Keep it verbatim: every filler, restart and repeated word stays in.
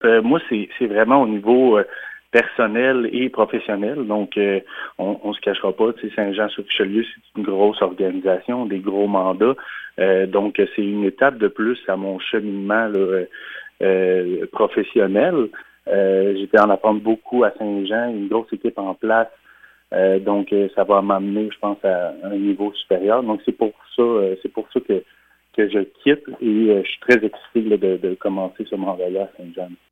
Euh, moi, c'est, c'est vraiment au niveau euh, personnel et professionnel. Donc, euh, on, on se cachera pas. Tu sais, Saint-Jean-sur-Richelieu, c'est une grosse organisation, des gros mandats. Euh, donc, c'est une étape de plus à mon cheminement là, euh, euh, professionnel. Euh, j'étais en apprendre beaucoup à Saint-Jean, une grosse équipe en place. Euh, donc, euh, ça va m'amener, je pense, à un niveau supérieur. Donc, c'est pour ça, euh, c'est pour ça que, que je quitte et euh, je suis très excité là, de, de commencer ce mandat-là à Saint-Jean.